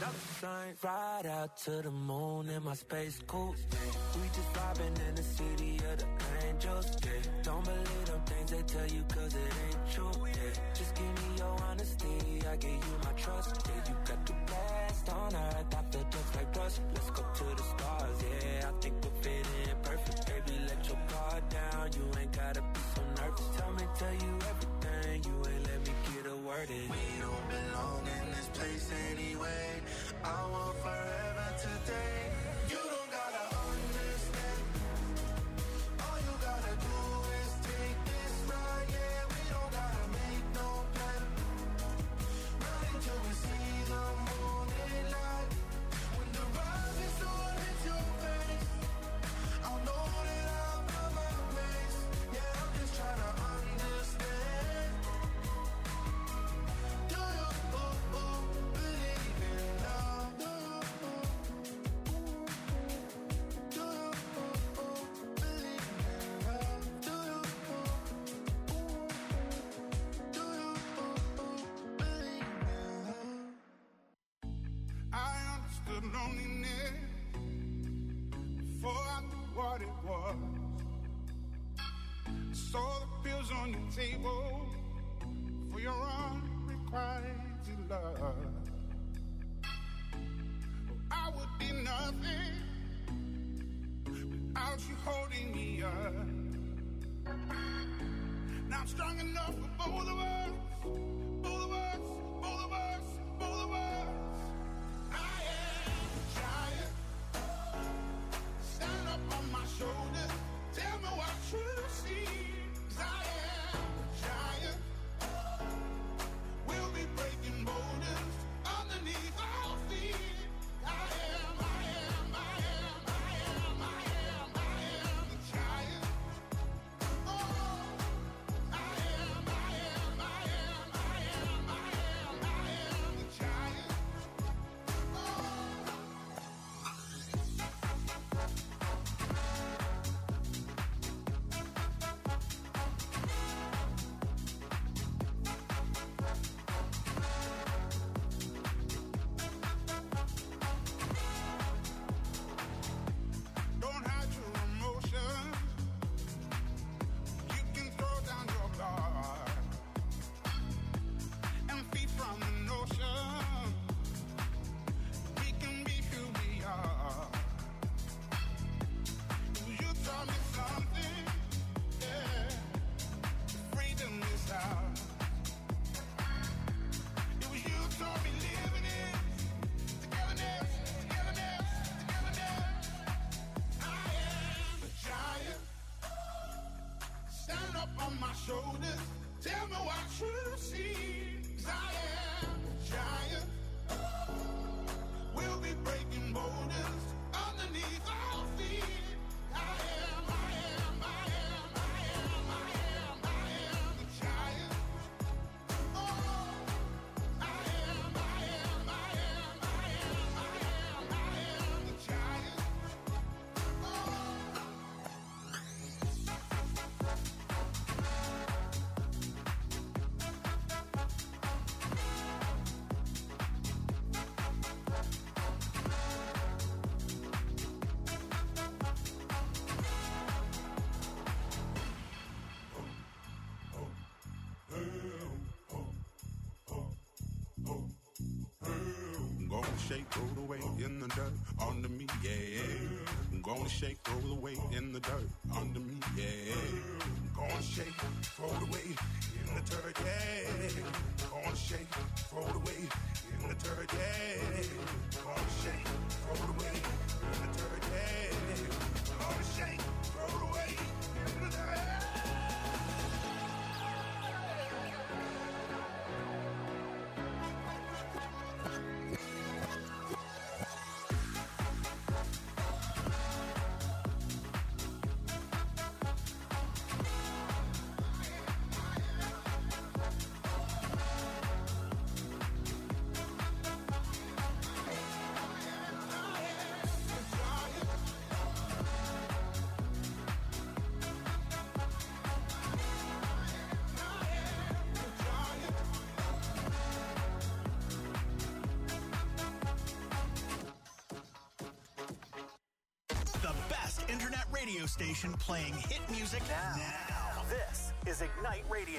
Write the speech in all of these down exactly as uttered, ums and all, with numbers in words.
dollar sign. Ride out to the moon in my space coupe. We just vibing in the city of the angels, yeah. Don't believe them things they tell you cause it ain't true, yeah. Just give me your honesty, I give you my trust, yeah. You got the best on earth, I feel just like rust. Let's go to the stars, yeah. I think we'll fit in perfect, baby, let your guard down. You ain't gotta be so nervous. Tell me, tell you everything, you ain't let me get a word in. We don't belong in this place anyway. I want forever today. You don't gotta understand. All you gotta do is take this ride, yeah. We don't gotta make no plan. Run until we see the morning light. When the rising sun hits your face, I'll know that I'm on my place. Yeah, I'm just trying to understand. Do you oh, oh, believe in love? Do you, do you oh, oh, believe in love? Do you, do you oh, oh, believe in love? I understood loneliness before I knew what it was. Saw the pills on your table for your unrequited love. I would be nothing without you holding me up. Now I'm strong enough for both of us, both of us, both of us, both of us. I am a giant. Stand up on my shoulders. Tell me what you see. 'Cause I am a giant. We'll be breaking boulders underneath our feet. I am, I am, I am, I am, I am, I am the giant. Oh, I am, I am, I am, I am, I am, I am the giant. Don't hide your emotions. You can throw down your guard and feed from the notion. We can be who we are. You taught me something, yeah. Freedom is ours. It was you taught me living it. Togetherness, togetherness, togetherness. I am a giant. Stand up on my shoulders. Tell me what you see. 'Cause I am a giant. We'll be breaking boulders underneath our feet. I am, I am, I am, I am, I am, I am the giant. Oh, I am, I am, I am, I am, I am, I am the giant. I'm gonna shake, roll away in the dirt under me, yeah. I'm gonna shake, roll away in the dirt under me, yeah. I'm gonna shake, roll away in the dirt, yeah. Gonna shake, roll away in the dirt, yeah. Gonna shake, roll away in the dirt, yeah. Gonna shake, roll away in the dirt. radio station playing hit music now. now. This is Ignite Radio.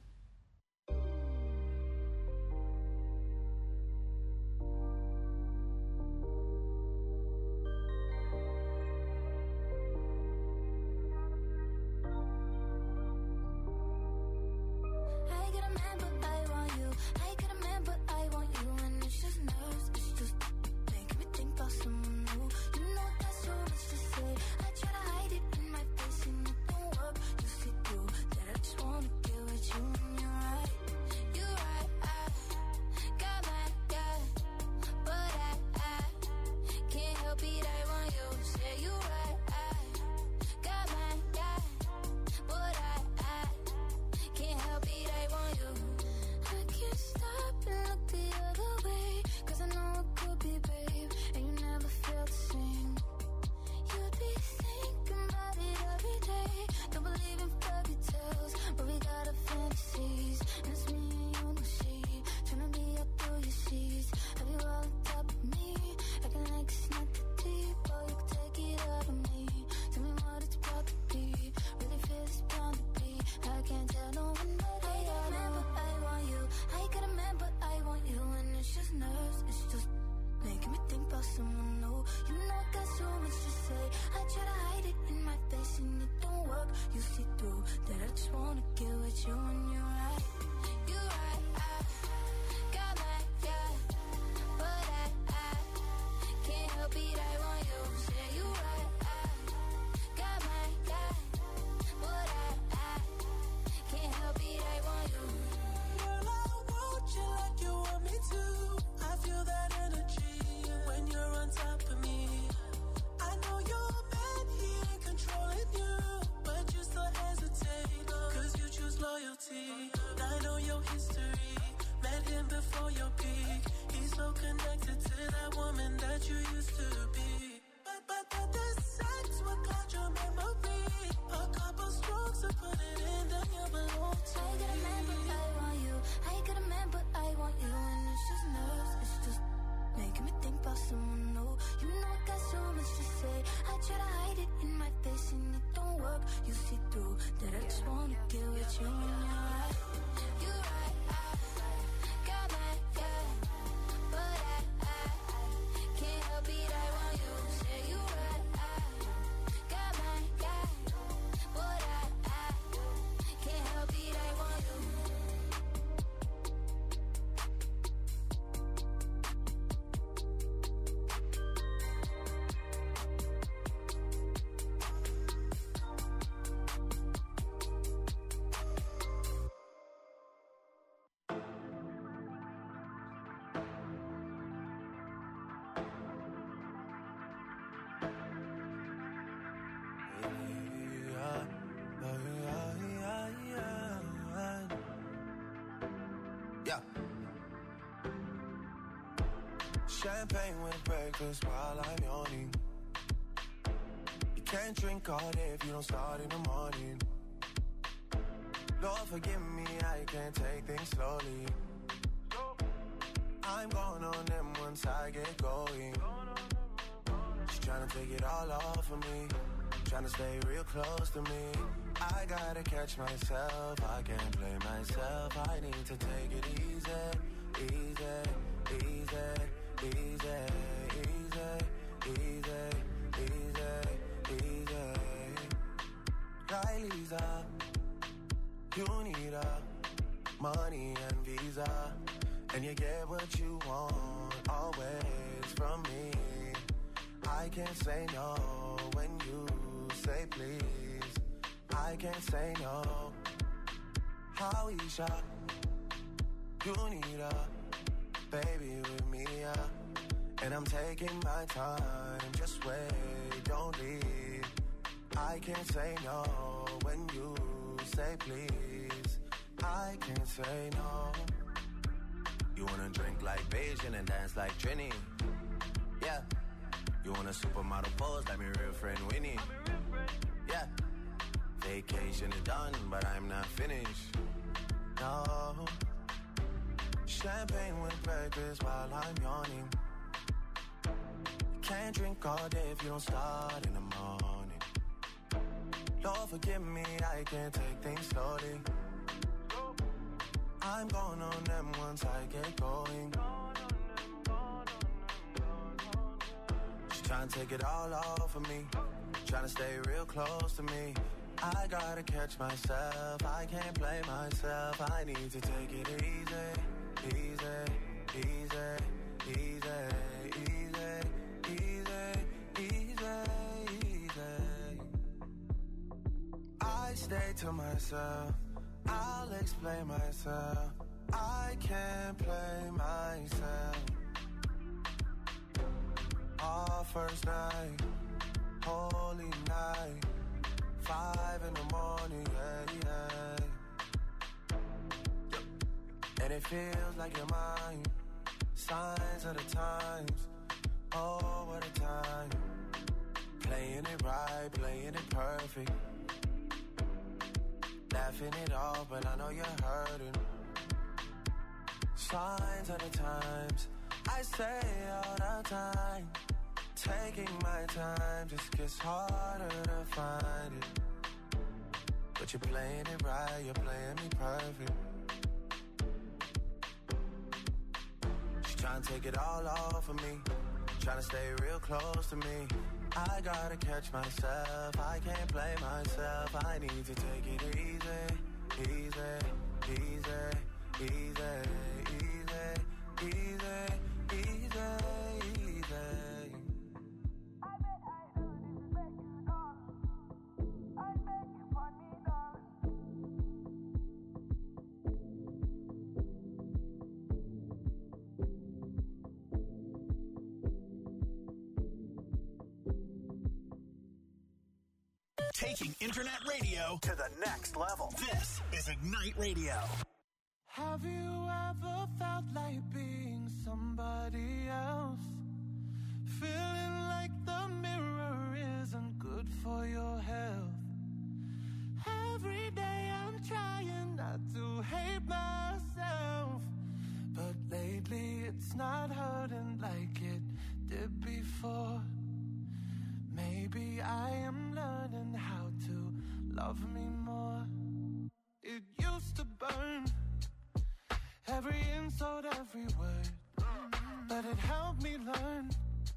Champagne with breakfast while I'm yawning. You can't drink all day if you don't start in the morning. Lord forgive me, I can't take things slowly. I'm going on them once I get going. She's trying to take it all off of me, trying to stay real close to me. I gotta catch myself, I can't blame myself. I need to take it easy, easy, easy. Easy, easy, easy, easy, easy. Kylie's up, you need a money and visa, and you get what you want always from me. I can't say no when you say please. I can't say no. Howisha, you need a baby with me, yeah. And I'm taking my time, just wait, don't leave. I can't say no when you say please. I can't say no. You wanna drink like Beijing and dance like Trini? Yeah. You want a supermodel pose like my real friend Winnie? Yeah. Vacation is done, but I'm not finished. No. Champagne with breakfast while I'm yawning. You can't drink all day if you don't start in the morning. Lord, forgive me, I can't take things slowly. I'm going on them once I get going. She tryna take it all off of me, tryna stay real close to me. I gotta catch myself, I can't play myself. I need to take it easy, easy, easy, easy, easy, easy, easy, easy. I stay to myself, I'll explain myself. I can't play myself. Our first night, holy night, five in the morning, yeah, yeah. And it feels like you're mine. Signs of the times, oh, what a time. Playing it right, playing it perfect. Laughing it off, but I know you're hurting. Signs of the times, I say all the time. Taking my time just gets harder to find it. But you're playing it right, you're playing me perfect. She's trying to take it all off of me, trying to stay real close to me. I gotta catch myself, I can't play myself. I need to take it easy, easy, easy, easy, easy, easy, easy, easy. Taking internet radio to the next level. This is Ignite Radio. Have you ever felt like being somebody else? Feeling like the mirror isn't good for your health. Every day I'm trying not to hate myself, but lately it's not hurting like it did before. Maybe I am learning how to love me more. It used to burn, every insult, every word, but it helped me learn.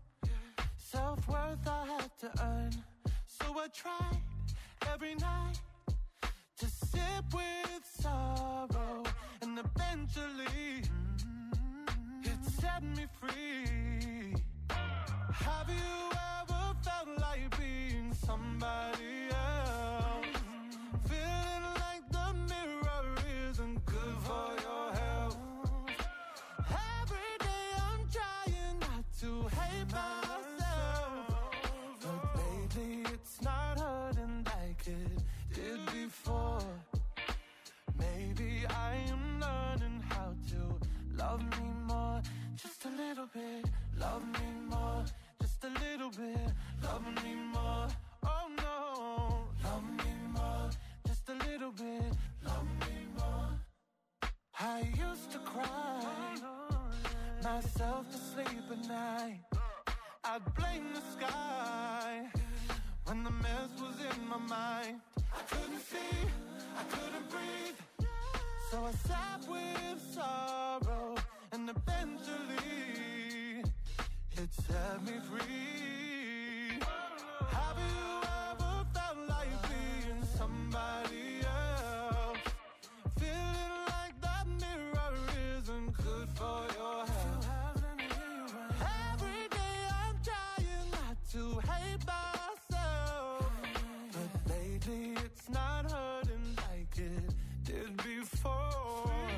Self-worth I had to earn, so I tried every night to sip with sorrow, and eventually it set me free. Have you ever felt like being somebody else? Feeling like the mirror isn't good for your health. Every day I'm trying not to hate myself, but lately it's not hurting like it did before. Maybe I am learning how to love me more. Just a little bit, love me more. Just a little bit, love me more. Oh no, love me more. Just a little bit, love me more. I used to cry myself to sleep at night. I'd blame the sky when the mess was in my mind. I couldn't see, I couldn't breathe, so I sat with sorrow, and eventually it set me free. Have you ever felt like being somebody else? Feeling like that mirror isn't good for your health. Every day I'm trying not to hate myself, but lately it's not hurting like it did before.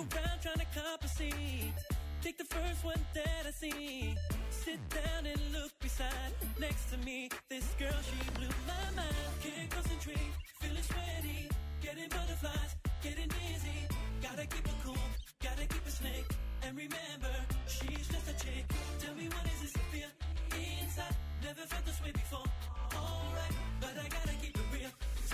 around trying to compensate. Take the first one that I see. Sit down and look beside, next to me. This girl, she blew my mind. Can't concentrate, feeling sweaty, getting butterflies, getting dizzy. Gotta keep it cool, gotta keep it slick. And remember, she's just a chick. Tell me what is this to feel inside? Never felt this way before. Alright, but I gotta keep it real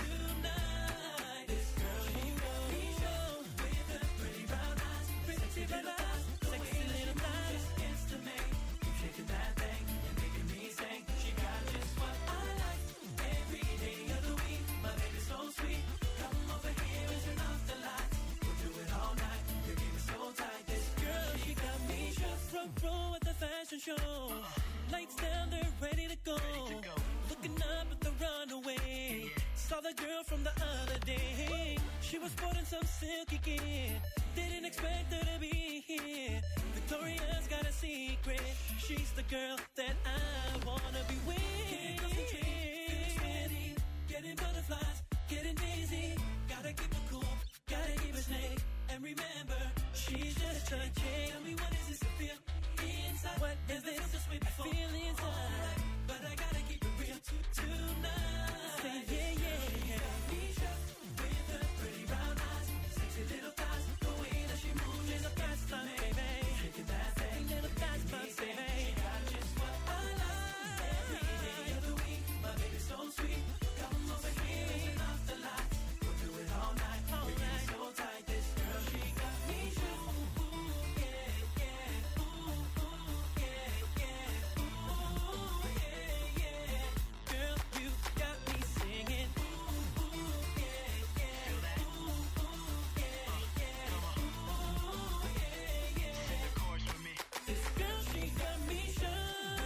tonight. This girl, she knows me show with her pretty brown eyes, pretty brown eyes, sexy little thighs. It's to me, keep shaking that thing and making me sing. She got just what I like every day of the week. My baby's so sweet. Come over here and turn off the lights. We'll do it all night. Your game is so tight. This girl, she got me shook. Front row at the fashion show. Lights down, they're ready to go. Ready to go. Looking up at the runaway. Saw the girl from the other day. She was sporting some silky gear. Didn't expect her to be here. Victoria's got a secret. She's the girl that I wanna be with. Can't concentrate, feeling sweaty, getting butterflies, getting dizzy. Gotta keep it cool, gotta keep it snake. And remember, she's just a chick. Tell me what is this to feel inside? What is this? This way before. I feel inside, right, but I gotta keep it real t- tonight. Say yeah, yeah, yeah. Misha, with her pretty brown eyes, sexy little thighs, the way that she moves is a fast time, baby. Shaking that thing, little fast time, baby. She got just what I like every day of the week. My baby's so sweet. Come over here and turn off the lights. We'll do it all night. All We're night. So tight. This girl, she got me shook. Ooh, yeah, yeah. Ooh, ooh, yeah, yeah. Ooh, yeah, yeah. Girl, you got me singing. Ooh, ooh, yeah, yeah. Ooh, ooh, yeah, yeah. Ooh, yeah, yeah. Sing the chorus with me. This girl, she got me shook.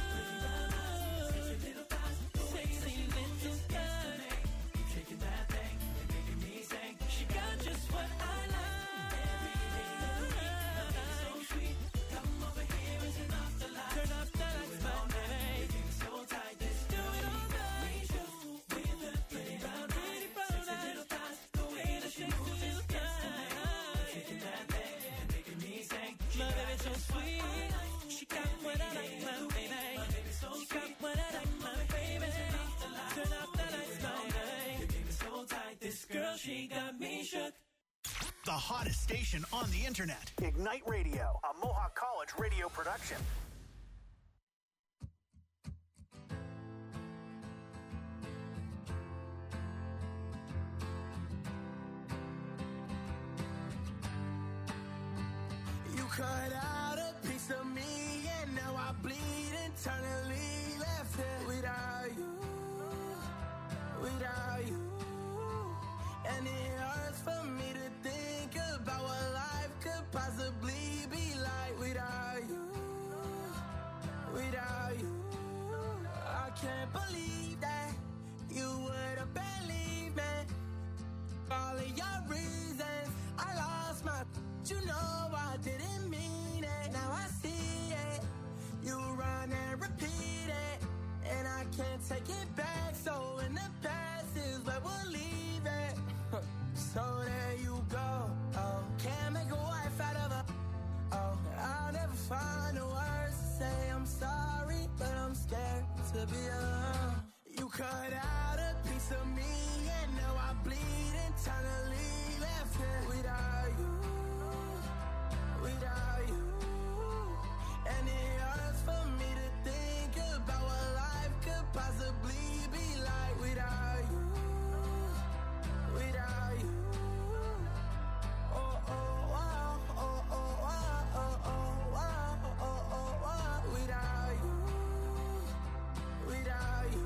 Sexy little thighs, sexy little thighs. Keep shaking that thing and making me sing. She got just what I like every day of the week. My baby's so sweet. Come over here and turn off the lights. Turn off the lights, my baby. Your game is so tight. This do it all night. With her pretty brown eyes, sexy little thighs, the way that she moves is instant. Shaking that thing and making me sing. My baby's so sweet. She got what I like, my baby. She got what I like, my baby. Turn off the lights, my baby. Your game is so tight. This girl, she got me shook. The hottest station on the internet. Ignite Radio, a Mohawk College radio production. You cut out a piece of me, and now I bleed internally. Left here without you, without you. And it hurts for me to think about what life could possibly be like without you, without you. I can't believe that you would have believed me. All of your reasons, I lost my. You know I didn't mean it. Now I see it. You run and repeat it, and I can't take it back. So in the past is where we'll leave it. So there you go. Oh, can't make a wife out of a. Oh, I'll never find the words to say I'm sorry, but I'm scared to be alone. You cut out a piece of me, and now I bleed internally. Left here without you, without you. And it hurts for me to think about what life could possibly be like without you, without you. Oh, oh, wow, oh, oh, wow, oh, oh, wow, oh, oh, wow, without you, without you.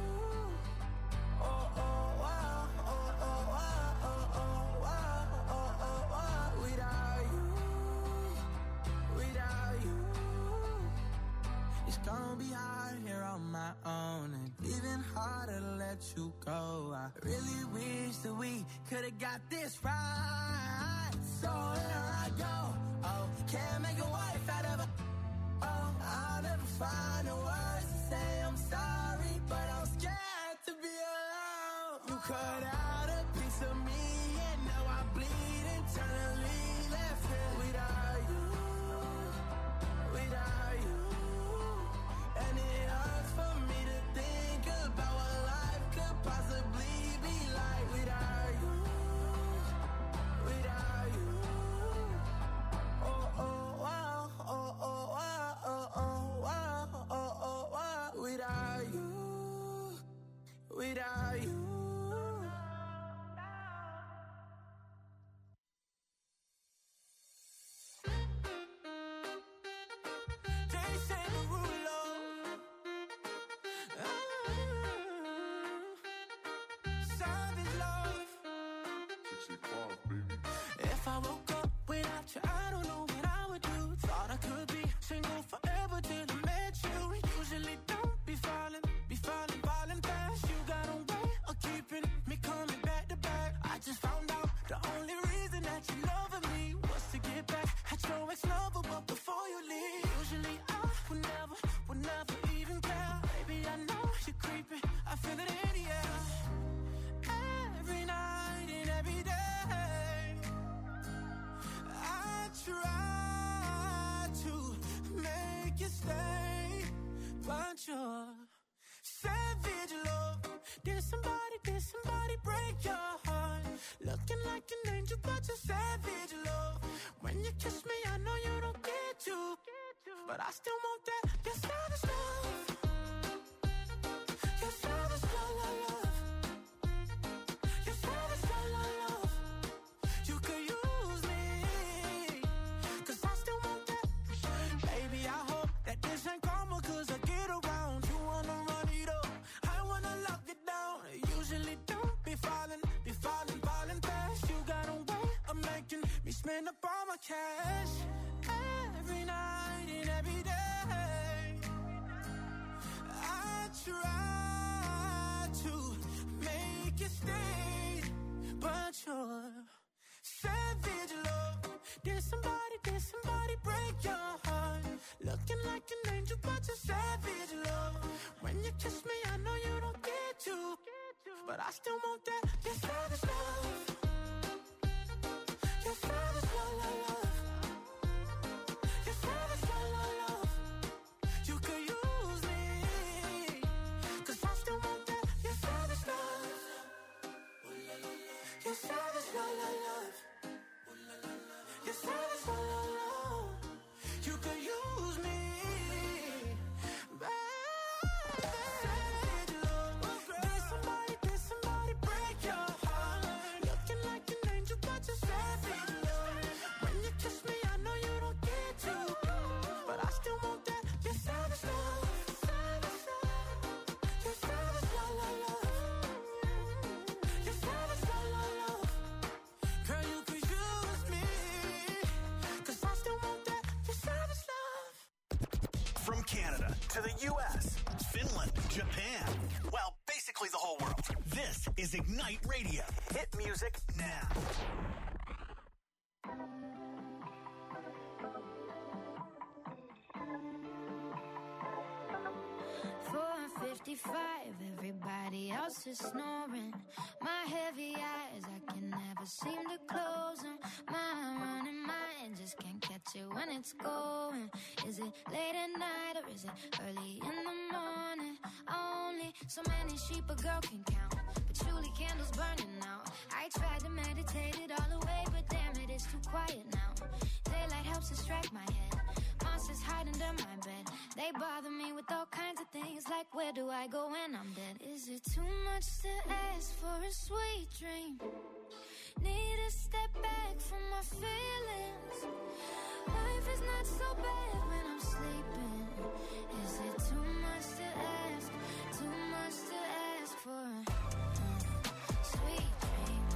Oh, oh, wow, oh, oh, wow, oh, oh, wow, oh, oh, wow, without you, without you. It's gonna be hard here on my own, and even harder to let you go. I really wish that we could've got this right. So here I go. Oh, can't make a wife out of a. Oh, I'll never find the words to say I'm sorry, but I'm scared to be alone. You cut out a piece of me, and now I bleed internally. Left shit off, baby. If I woke up without you, I don't know what I would do. Thought I could be single forever till I met you. Usually don't be falling, be falling, falling fast. You got a way of keeping me coming back to back. I just found out the only reason that you loving me was to get back at your ex-lover, but before you leave, usually I would never, would never even care. Baby, I know you're creeping, I feel it in the air. Every night and every day, I try to make you stay, but you're savage love. Did somebody, did somebody break your heart? Looking like an angel, but you're savage love. When you kiss me, I know you don't get to, but I still want that. You're savage love. You're savage love, love, love. You're savage love, love, love. You could use me, 'cause I still want that. Baby, I hope that this ain't karma, 'cause I get around. You wanna run it up, I wanna lock it down. Usually don't be falling, be falling, falling fast. You got a way of making me spend up all my cash. Every night and every day, I try to make you stay, but you're savage love. Did somebody, did somebody break your heart? Looking like an angel, but you're savage love. When you kiss me, I know you don't get to, but I still want that. You're savage love. You're savage love, love, love. You're savage love, love, love. You could use me, 'cause I still want that. You're savage love. You're savage love, love, love. You're savage love, love, love. You could use me, baby. Savage love. Did somebody, did somebody break your heart? Looking like an angel, but you're savage love. When you kiss me, I know you don't get to, but I still want that. You're savage love. You're savage love, love, love. You're savage love, love, love. Girl, you could use me, 'cause I still want that. You're savage love. From Canada to the U S, Finland, Japan, well, basically the whole world. This is Ignite Radio. Hit music now. four fifty-five, everybody else is snoring. My heavy eyes, I can never seem to close them. My running mind just can't catch it when it's going. Is it late at night or is it early in the morning? Only so many sheep a girl can count, but surely candles burning out. I tried to meditate it all away, but damn it, it's too quiet now. Daylight helps distract my head. Monsters hide under my bed. They bother me with all kinds of things, like where do I go when I'm dead? Is it too much to ask for a sweet dream? Need to step back from my feelings. Life is not so bad when I'm sleeping. Is it too much to ask? Too much to ask for a sweet dream?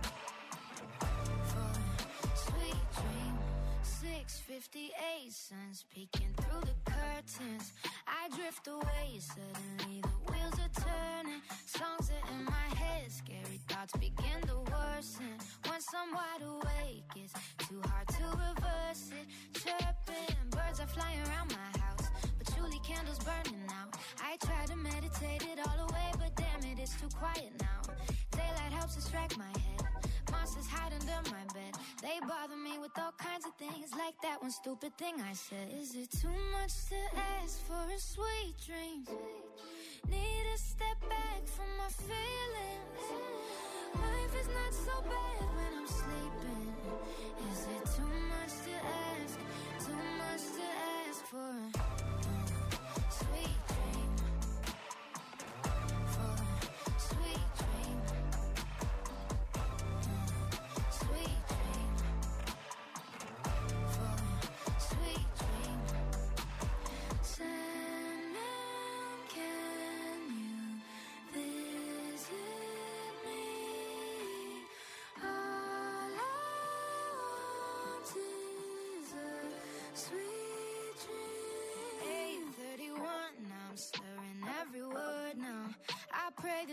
For a sweet dream. six fifty-eight, sun's peeking through the curtains. I drift away, suddenly the wheels are turning. Songs are in my head, scary thoughts begin to worsen. Once I'm wide awake, it's too hard to reverse it. Chirping, birds are flying around my house, but surely candles burning out. I try to meditate it all away, but damn it, it's too quiet now. Daylight helps distract my head. Monsters hide under my bed. They bother me with all kinds of things, like that one stupid thing I said. Is it too much to ask for a sweet dream? Need to step back from my feelings. Life is not so bad when I'm sleeping. Is it too much to ask? Too much to ask for a sweet dream? For a sweet dream. Sweet dream. For a sweet dream. Sandman, can you visit me? Oh,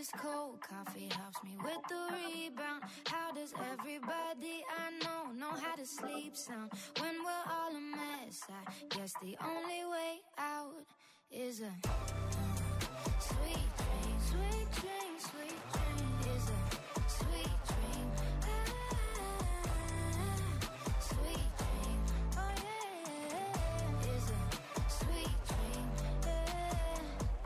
this cold coffee helps me with the rebound. How does everybody I know know how to sleep sound when we're all a mess? I guess the only way out is a uh, sweet dream, sweet dream, sweet dream is a sweet dream. Ah, sweet dream, oh yeah, is a sweet dream. Yeah.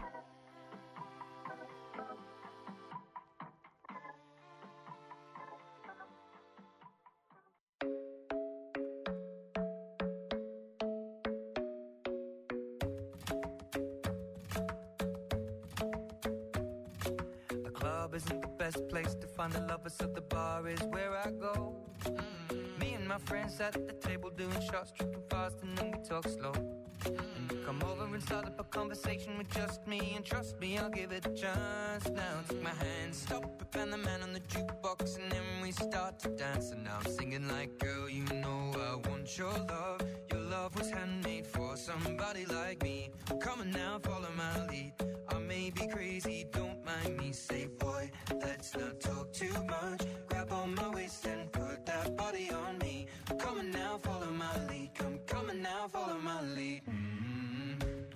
Isn't the best place to find the lovers, so the bar is where I go. Mm-hmm. Me and my friends at the table doing shots, tripping fast, and then we talk slow. Mm-hmm. And you come over and start up a conversation with just me, and trust me, I'll give it a chance. Now take my hand, stop it, and the man on the jukebox, and then we start to dance. And now I'm singing like, girl, you know I want your love. Your love was handmade for somebody like me. Come on now, follow my lead. I may be crazy, don't mind me. Say, boy, let's not talk too much. Grab on my waist and put that body on me. Come on now, follow my lead. Come, come on now, follow my lead. Mm-hmm.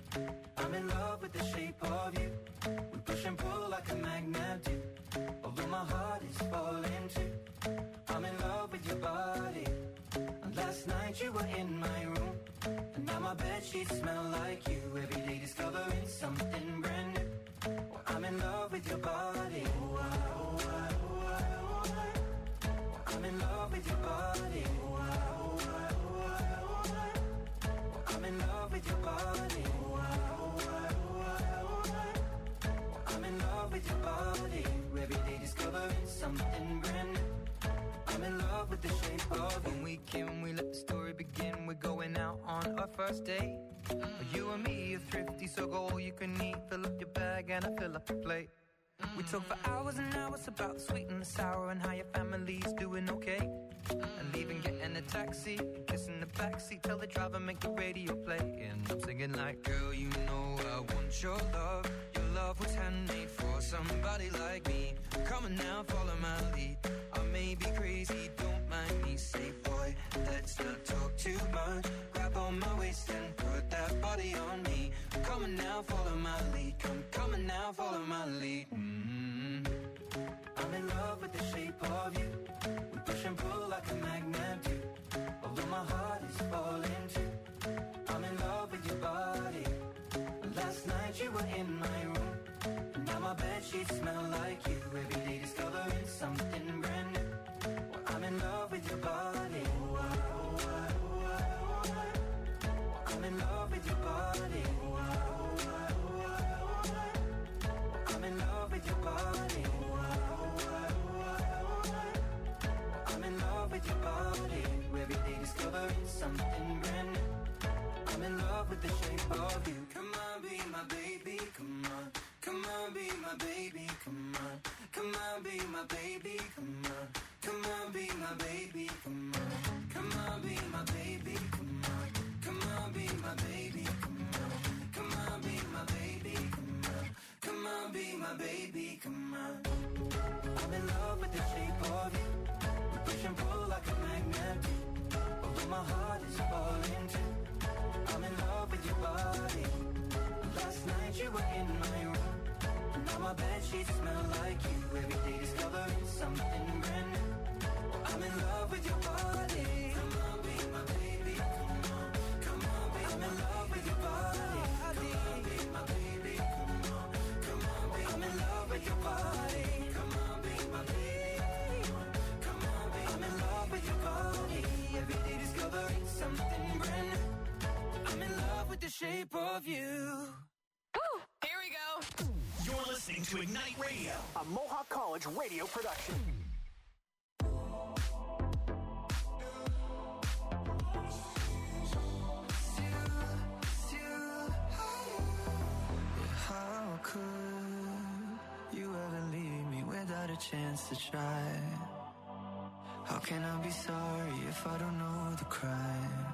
I'm in love with the shape of you. We push and pull like a magnet do. Although my heart is falling too. I'm in love with your body. And last night you were in my room, and now my bedsheets smell like you. Every day discovering something brand new. Well, I'm in love with your body. Oh, I, oh, I, oh, I, oh, I. Well, I'm in love with your body. Oh, I, oh, I, oh, I, oh, I. Well, I'm in love with your body. Oh, I, oh, I, oh, I, oh, I. Well, I'm in love with your body. Every day discovering something brand new. I'm in love with the shape of when we came, we let the story begin. We're going out on our first date. Mm-hmm. You and me are thrifty, so go all you can eat. Fill up your bag and I fill up the plate. Mm-hmm. We talk for hours and hours about the sweet and the sour and how your family's doing okay. Mm-hmm. And leaving, getting a taxi, kissing the backseat, tell the driver make the radio play. And I'm singing like, girl, you know I want your love. Your love was handmade for somebody like me. Come on now, follow my lead. I may be crazy, don't mind me. Say, boy, let's not talk too much. Grab on my waist and put that body on me. Come on now, follow my lead. Come, come on now, follow my lead. Mm-hmm. I'm in love with the shape of you. We push and pull like a magnet do. Although my heart is falling too. I'm in love with your body. Last night you were in my room, and now my bedsheets smell like you. Every day discovering something brand new. Well, I'm in love with your body. Oh, I, oh, I, oh, I, oh, I. Well, I'm in love with your body. Oh, I, oh, I, oh, I, oh, I. Well, I'm in love with your body. Oh, I, oh, I, oh, I, oh, I. Well, I'm in love with your body. Every day discovering something brand new. I'm in love with the shape of you. Come on, be my baby, come on. Come on, be my baby, come on. Come on, be my baby, come on. Come on, be my baby, come on. Come on, be my baby, come on. Come on, be my baby, come on. Come on, be my baby, come on. Come on, be my baby, come on. I'm in love with the shape of you. We push and pull like a magnet do. Although my heart is falling too. I'm in love with your body. Last night you were in my room, and now my bedsheets smell like you. Every day discovering something brand new. Well, I'm in love with your body. Come on, be my baby. Come on, come on, be I'm in love with your body. Come on, be my baby. Come on, come on, be I'm in love with your body. Come on, be my baby. Come on, be I'm in love with your body. Every day discovering something brand new. I'm in love with the shape of you. Woo! Here we go. You're listening to Ignite Radio, a Mohawk College radio production. How could you ever leave me without a chance to try? How can I be sorry if I don't know the crime?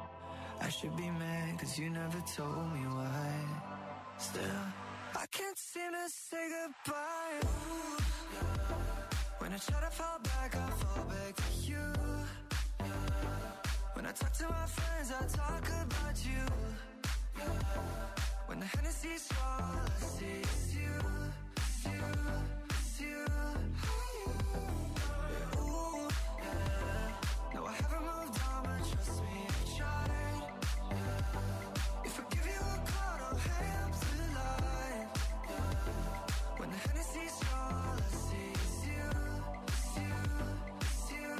I should be mad cause you never told me why. Still, I can't see seem to say goodbye. Ooh, yeah. When I try to fall back, I fall back to you. Yeah. When I talk to my friends, I talk about you. Yeah. When the Hennessy's all I see is you, it's you, it's you. Yeah, ooh, yeah. No, I haven't moved on, but trust me, I've tried. Yeah. If I give you a call, don't hang up the line. Yeah. When the Hennessy's all I see is you, it's you, it's you.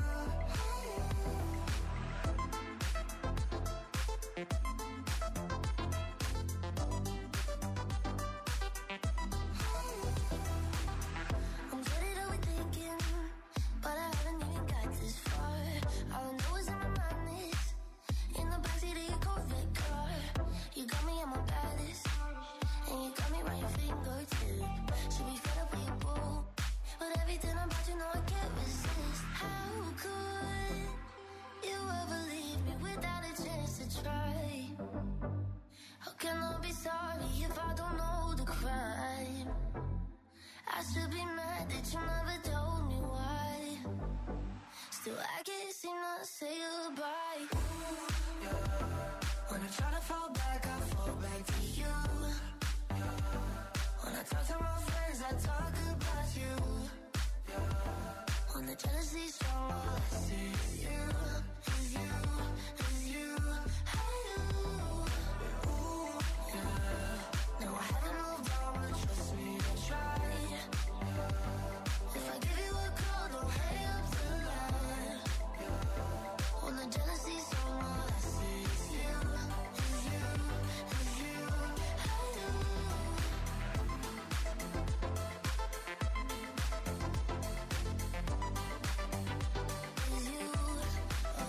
I'm getting overthinking, but I haven't even got this far. All I know is in my mind is in the backseat of your Corvette car. You got me at my baddest, and you got me right your fingertip. Should be fed up with your boo, but everything about you know I can't resist. How could you ever leave me without a chance to try? How can I be sorry if I don't know the crime? I should be mad that you never told me why. Still, I can't seem to say goodbye. Ooh, yeah. When I try to fall back, I fall back to you. Yeah. When I talk to my friends, I talk about you. Yeah. When the jealousy's strong, all I see is you, is you, is you. Hey, you. Ooh, yeah. No, I haven't moved on, but trust me, I tried. If I give you a call, don't hang up the line. When the jealousy's strong, all I see is you, is you, is you. Hey, you. Is you, oh,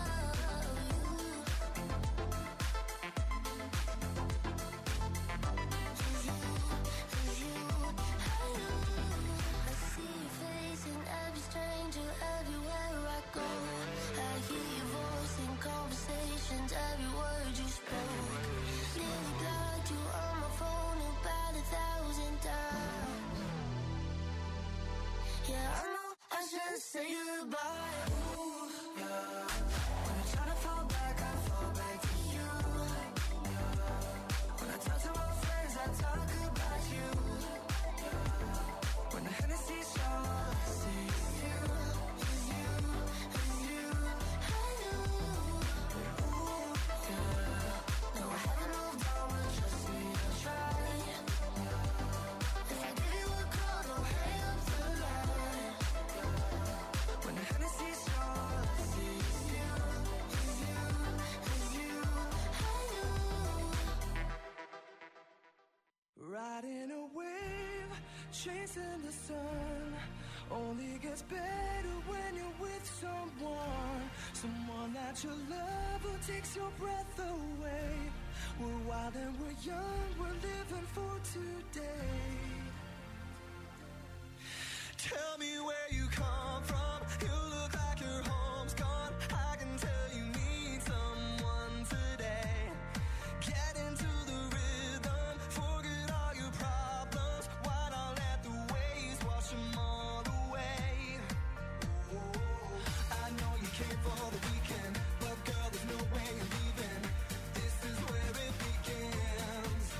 you. Is you, is you. Hey, you. I see your face in every stranger everywhere I go. I hear your voice in conversations, every word you spoke. Nearly blocked you on my phone about a thousand times. Yeah, I know I should say goodbye. Ooh, yeah. When I try to fall back, I fall back to you. Yeah. When I talk to my friends, I talk about you. Yeah. When the Hennessy's all I see is you, is you, is you. Hey, you. Ooh, yeah. No, I haven't moved on, but trust me, I tried. If I give you a call, don't hang up the line. When the Hennessy's all I see is you, is you, is you. Hey, you. Riding a wave, chasing the sun. Only gets better when you're with someone. Someone that you love who takes your breath away. We're wild and we're young, we're living for today. Tell me where you come from. You look like your home's gone. I can tell you need someone today. Get into the rhythm, forget all your problems. Why not let the waves wash them all away? I know you came for the weekend, but girl, there's no way you're leaving. This is where it begins.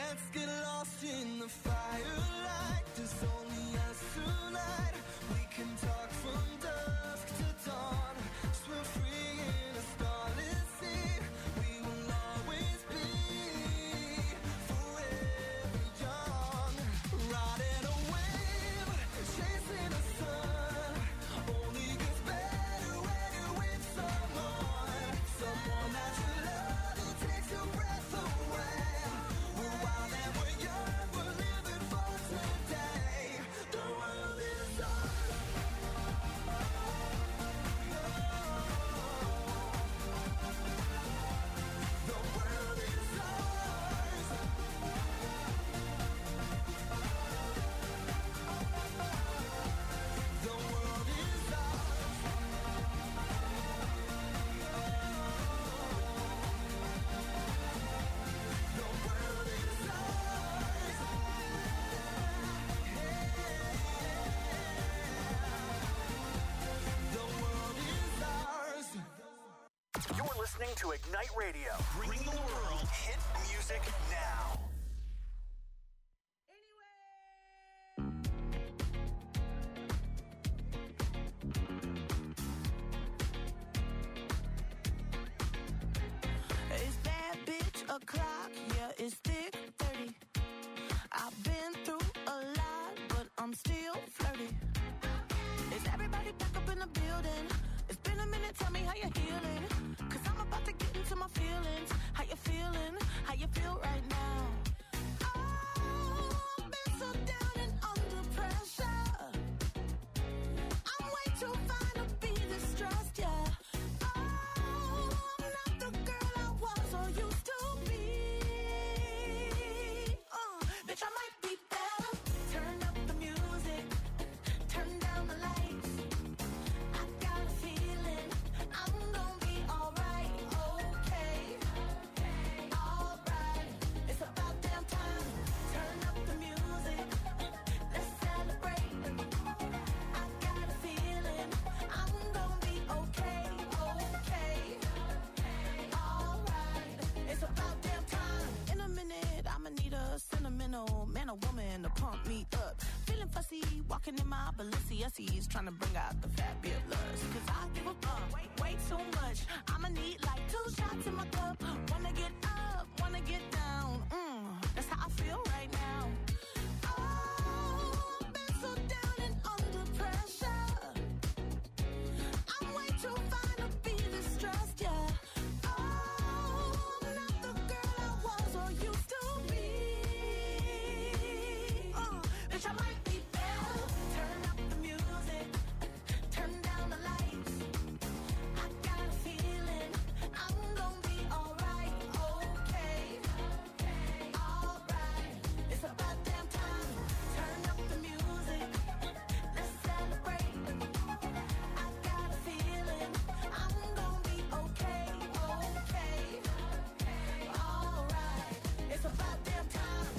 Let's get lost in the firelight. There's only us tonight. We can talk from dusk to dawn. Swim free in a starless sea. We will always be forever young. Riding a wave, chasing the sun. Only gets better when you're with someone. Someone that you love who takes your breath away. We're wild and we're young, we're living for today. The world is ours. The world is ours. The world is ours. The world is ours. The world is ours. You're listening to Ignite Radio. Bring the world hit music now. It's that bitch o'clock, yeah, it's thick thirty. I've been through a lot, but I'm still flirty. Is everybody back up in the building? It's been a minute, tell me how you're healing. Cause I'm about to get into my feelings. How you feeling? How you feel right now? Oh, I've been so down and under pressure. I'm way too fine to be distressed, yeah. Oh, I'm not the girl I was or used to be. Uh, bitch, I might be better. Turn up the music, turn down the lights. I got a feeling I'm gonna be alright, okay, alright. It's about damn time. Turn up the music, let's celebrate. I got a feeling I'm gonna be okay, okay, alright. It's about damn time. In a minute, I'ma need a sentimental man or woman to pump me up. Feeling fussy, walking in my Balenciennes, trying to bring out the fabulous. Cause I give a fuck way, way too much. I'ma need like two shots in my cup. Wanna get up, wanna get down. Mm, that's how I feel right now. Oh, I've been so down and under pressure. I'm way too fine to be distressed, yeah. Oh, I'm not the girl I was or used to be. Uh, bitch, I might be better. Turn up the music, turn down the lights. I got a feeling I'm gonna be alright, okay, alright. It's about damn time. Turn up the music, let's celebrate. I got a feeling I'm gonna be okay, okay, alright. It's about damn time.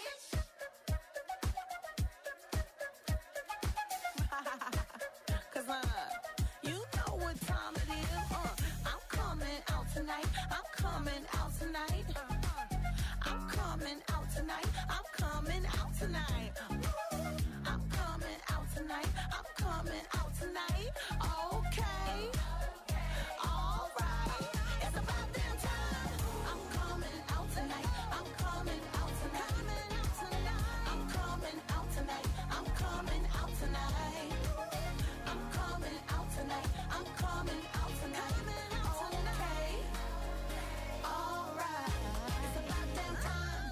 Cause uh, you know what time it is. Uh, I'm coming out tonight. I'm coming out tonight. I'm coming out tonight. I'm coming out tonight. I'm coming out tonight. I'm coming out tonight. Okay. Alright. It's about damn time. I'm coming out tonight. I'm coming out tonight. I'm coming out tonight. I'm coming out tonight. I'm coming out tonight. I'm coming out tonight. Okay. Alright. It's about damn time.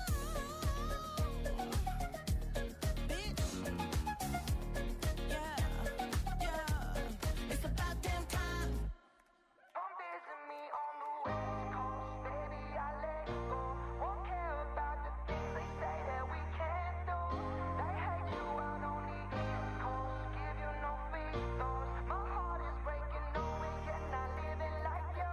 Bitch. Yeah. Yeah. It's about damn time. Don't visit me on the west coast, baby, I let go. Won't care about the things they say that we can't do. They hate you out on the east coast, give you no free throws. My heart is breaking, knowing you're not living like you.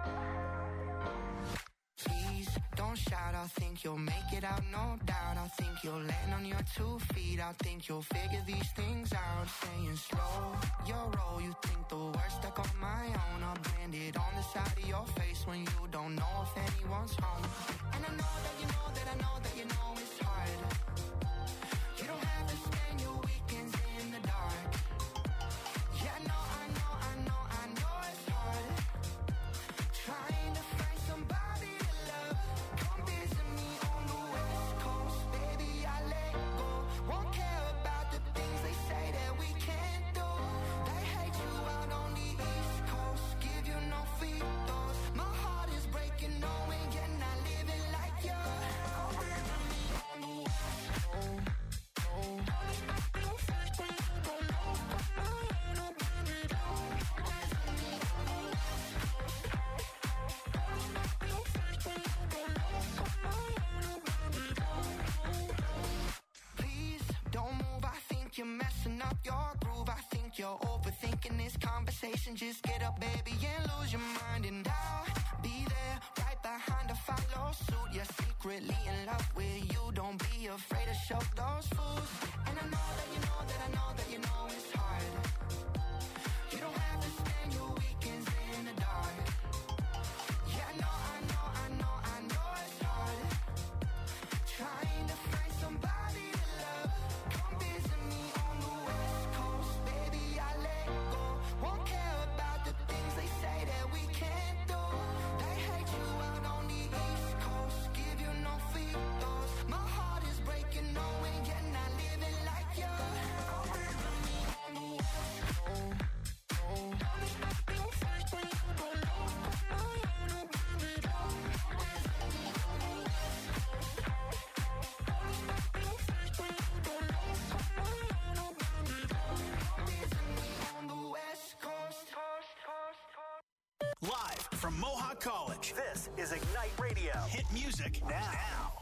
Please don't shout, I think you'll make it out, no doubt. I think you'll land on your two feet. I think you'll figure these things out. Staying slow, your roll. You think the worst stuck on my own. I'll brand it on the side of your face when you don't know if anyone's home. And I know that you know that I know that you know it's hard. hard. You don't have to spend your weekends in the dark. Yeah, I know, I know, I know, I know it's hard. Trying to find somebody to love. Come visit me on the West Coast, baby, I let go. Won't care about the things they say that we can't do. They hate you out on the East Coast, give you no free throws. My heart is breaking, knowing you're not living like you. Come visit me on the West Coast. Please don't move, I think you're messing up your groove. I think you're overthinking this conversation. Just get up, baby, and lose your mind. And I'll be there, right behind to follow suit. You're secretly in love with you. Don't be afraid to show those fools. And I know that you know that I know that you know it's hard. You don't have to spend your weekends in the dark. Yeah, I know, I know, I know, I know it's hard. Trying to find somebody to love. Come visit me on the West Coast, baby, I let go. Won't care about the things they say that we can't do. They hate you out on the East Coast, give you no free throws. My heart is breaking, knowing you're not living like you. Come visit me on the West Coast. Live from Mohawk College, this is Ignite Radio. Hit music now.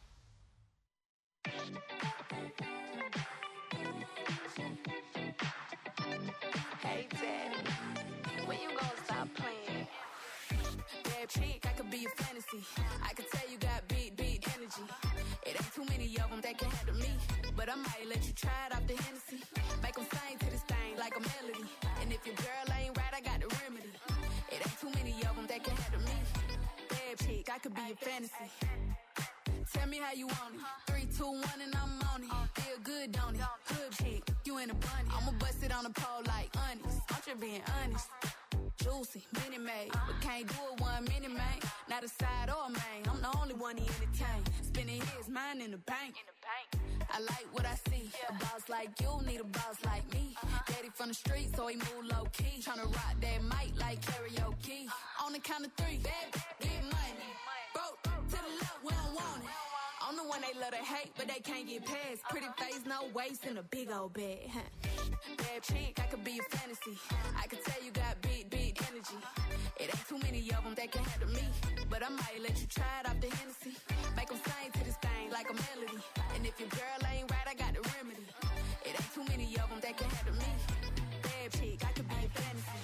Hey, Daddy, when you gonna stop playing? Bad chick, I could be a fantasy. I could tell you got big, big energy. It ain't too many of them that can handle me. But I might let you try it off the Hennessy. Make them sing to this thing like a melody. And if your girl ain't right, I got the remedy. It ain't too many of them that can handle me. Bad chick, I could be a fantasy. Tell me how you want it. Three, two, one, and I'm on it. Feel good, don't it? Hood chick, you in a bunny. I'ma bust it on the pole like honest. I'm just being honest. Juicy, mini made, but can't do it one minute, man. Not a side or a main. I'm the only one he entertain. Spending his mind in the bank. I like what I see. A boss like you need a boss like me. Daddy from the street, so he move low key. Tryna rock that mic like karaoke. On the count of three, bad, get money. Broke to the left, we don't want it. I'm the one they love to hate, but they can't get past. Pretty face, no waist, and a big old bag. Bad chick, I could be a fantasy. I could tell you got big, big energy. It ain't too many of them that can handle me. But I might let you try it off the Hennessy. Make them sing to this thing like a melody. And if your girl ain't right, I got the remedy. It ain't too many of them that can handle me. Bad chick, I could be a fantasy.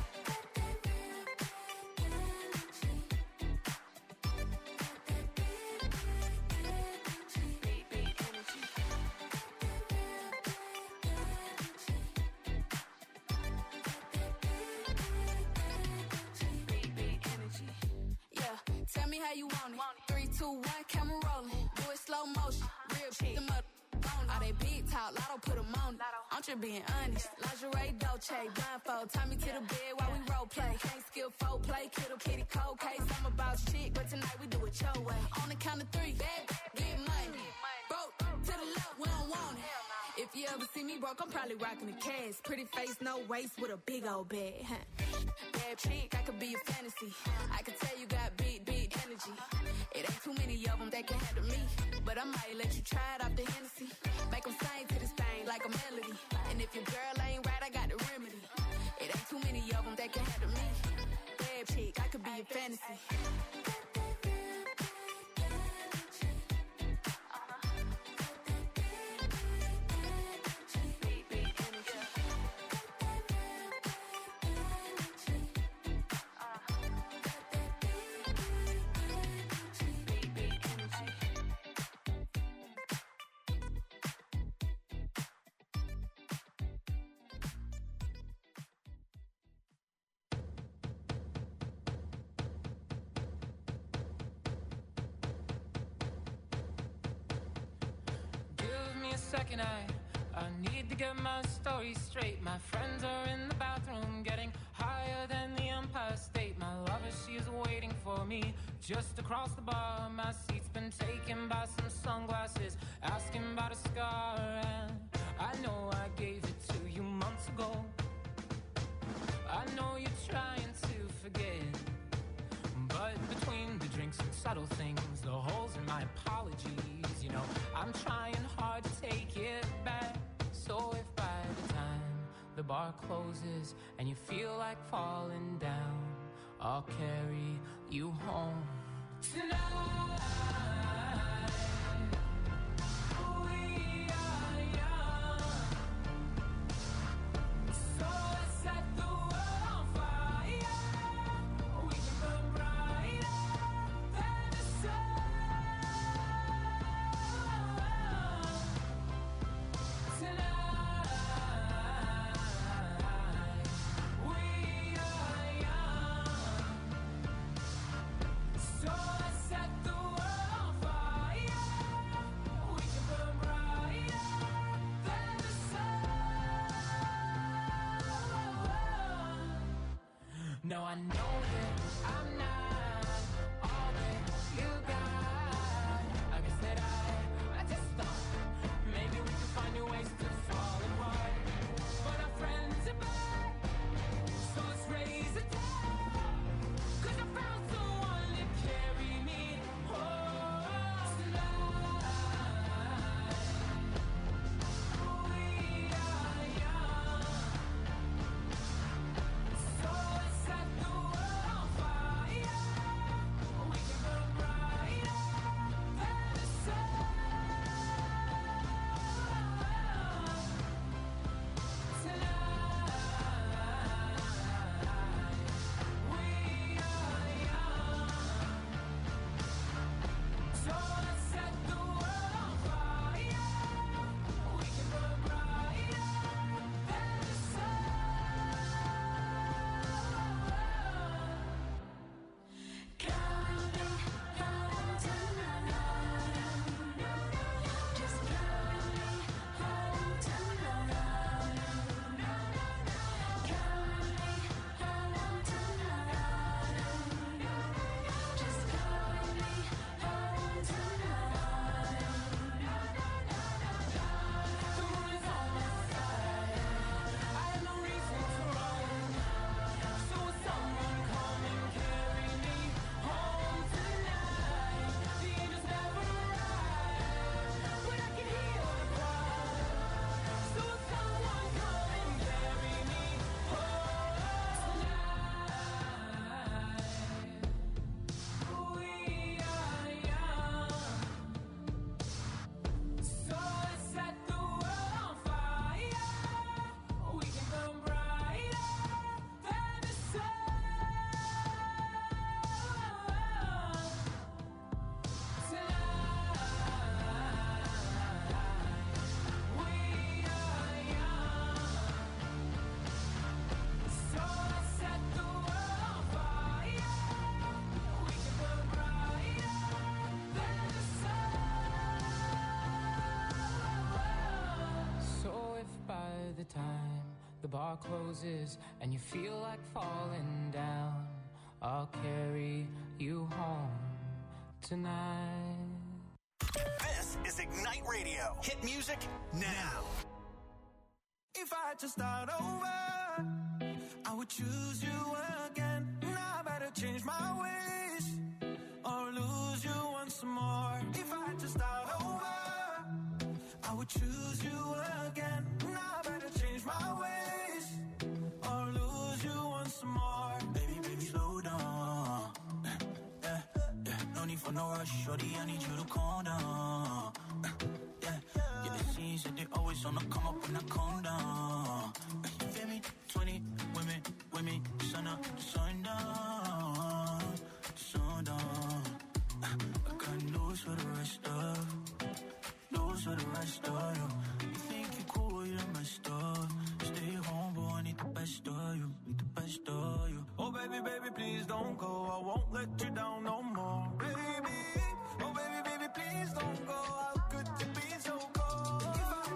Tell me how you want it. Three, two, one, camera rolling. Do it slow motion. Real shit. Them up on all they big talk. Lotto put them on it. I'm just being honest. Lingerie, Dolce, blindfold. Tie me to the bed while we role play. Can't skill folk play. Kiddo, kitty, cold case. I'm about chick, but tonight we do it your way. On the count of three, bad, get money. Broke to the left, we don't want it. If you ever see me broke, I'm probably rocking the cash. Pretty face, no waist, with a big old bag. Bad chick, I could be a fantasy. I could tell you got big, big energy. It ain't too many of them that can handle me. But I might let you try it off the Hennessy. Make them sing to this thing like a melody. And if your girl ain't right, I got the remedy. It ain't too many of them that can handle me. Bad chick, I could be a fantasy. second, I, I need to get my story straight. My friends are in the bathroom getting higher than the Empire State. My lover, she is waiting for me just across the bar. My seat's been taken by some sunglasses, asking about a scar. And I know I gave it to you months ago. I know you're trying to forget, but between the drinks and subtle things, the holes in my apologies, you know, I'm trying hard to take it back. So if by the time the bar closes and you feel like falling down, I'll carry you home tonight. No, I know that I'm not all that you got. I guess that I, I just thought maybe we could find new ways to fall apart. But our friends are back, so let's raise it down. Cause I found someone to carry me home tonight. We are young, so let's set the world on fire. We can burn brighter than the sun tonight. We are young, so let's set the world on fire. We can burn brighter than the sun. So if by the time the bar closes and you feel like falling down, I'll carry you home tonight. This is Ignite Radio. Hit music now. If I had to start over, I would choose you again. Now I better change my ways or lose you once more. If I had to start over, I would choose you again. Now I better change my ways or lose you once more. Baby, baby, slow down. Yeah, yeah. No need for no rush, shorty, I need you to calm down. Yeah, yeah, it seems that they always on the come up when I calm down. You feel me? twenty women, women, sun up, sun down, sun down. I got news for the rest of, news for the rest of you. You think you cool, you're messed up. Stay home, boy, I need the best of you, need the best of you. Oh baby, baby, please don't go. I won't let you down no more, baby. Oh baby, baby, please don't go. How could you be so cold? If I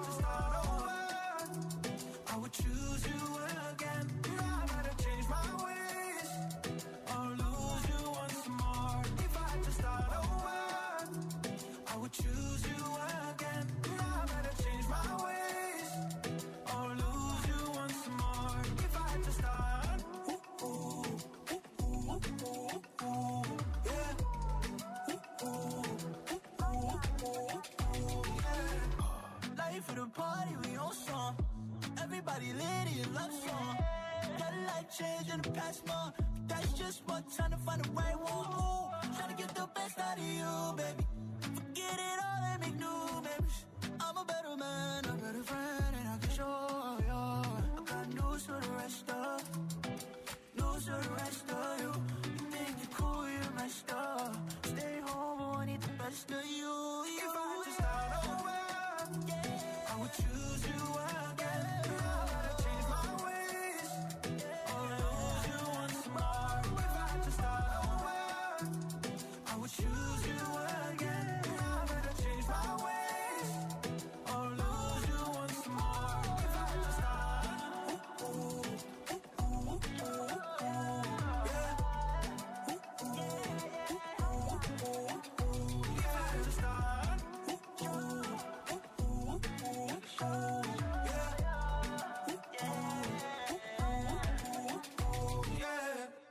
for the party, we on song. Everybody lit in love song. Got a life change in the past month. That's just what time to find the right one. Trying to get the best out of you, baby. Forget it all and make new memories. I'm a better man, a better friend, and I can show you. I got news for the rest of, news for the rest of you. You think you're cool, you're messed up. Stay home, I need the best of you. If I had to start over, I would choose you again. I gotta change my ways, or lose you once more. If I had to start over, I would choose you again. I gotta change my ways, or lose you once more. If I had to start, ooh, ooh, ooh, ooh, ooh, yeah. Ooh, ooh, ooh, ooh, ooh. If I had to start, ooh, ooh, ooh, ooh, ooh, yeah. Ooh, ooh, ooh, yeah.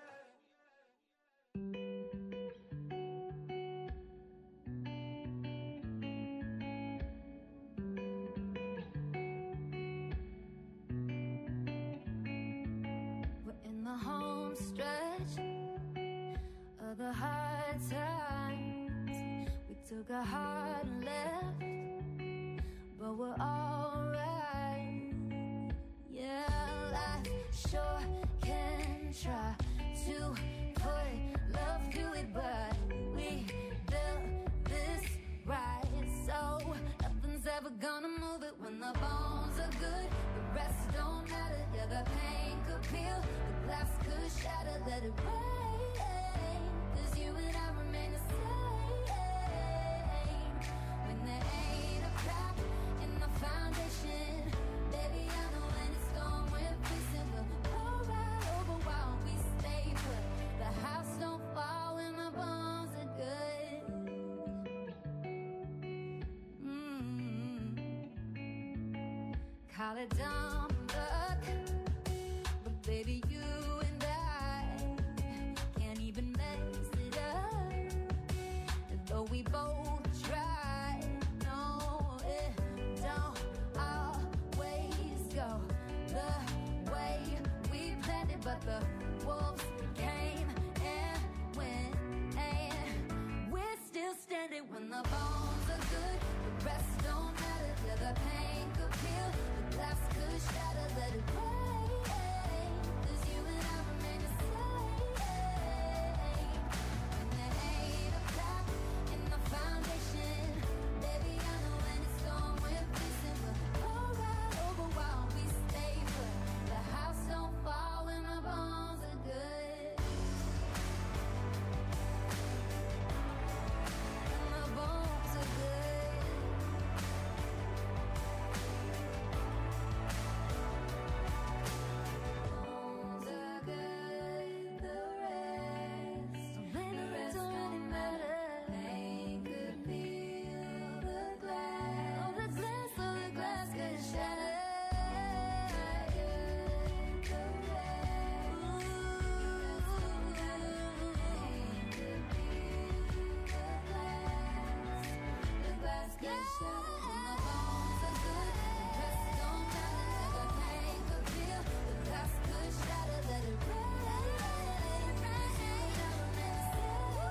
We're in the home stretch of the hard times. We took a hard left, but we're alright. Yeah, life sure can try to put love to it, but we built this right, so nothing's ever gonna move it. When the bones are good, the rest don't matter. Yeah, the pain could peel, the glass could shatter. Let it rain, 'cause you and I remain the same. When there ain't a crack in the foundation, baby, I know when it's gone, we're facing. We'll roll right over while we stay put. The house don't fall when the bones are good. Mm. Call it dumb luck, but baby, you and I can't even mess it up. And though we both try, no, it don't always go the way we planned it. But the wolves came and went, and we're still standing. When the bones are good, the rest don't matter. Yeah, the pain could peel, the glass could shatter. Let it rain, 'cause you and I remain the same. When there ain't a crack in the foundation, baby, I know when it's gone, we're facing. We'll roll right over while we stay put. The house don't fall when the bones are good. When the bones are good. Bones are good, the rest don't really, don't really matter. Pain could peel the glass, oh the glass, oh the glass could shatter. The rest, pain could peel the glass, the glass could shatter. When the bones are good, the rest don't matter. The pain could peel, the glass could shatter. Let it rain, let it rain, never miss it.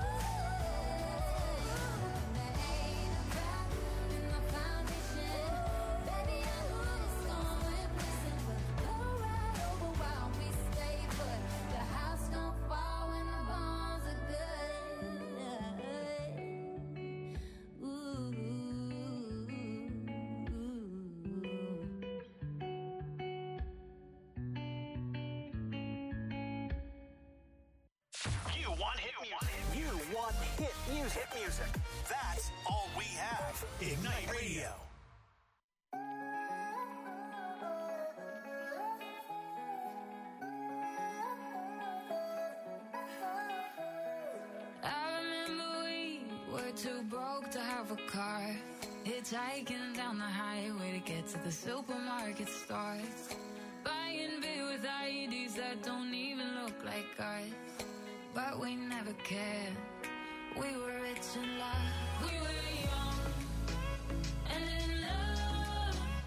When there ain't a crack in the foundation, baby, I know when it's gone, we're facing. We'll go right over while we stay put. The house don't fall when the bones are good. Ooh. You want hit music. You want hit music. Hit music. That's all we have. Ignite Radio. I remember we were too broke to have a car, hitchhiking down the highway to get to the supermarket store, buying beer with I E Ds that don't even look like ours. But we never cared. We were rich in love. We were young and in love.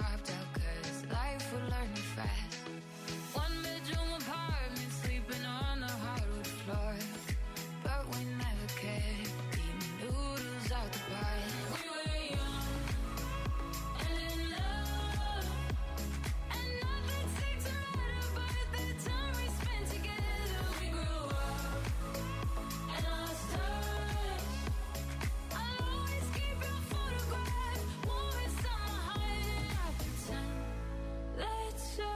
stop.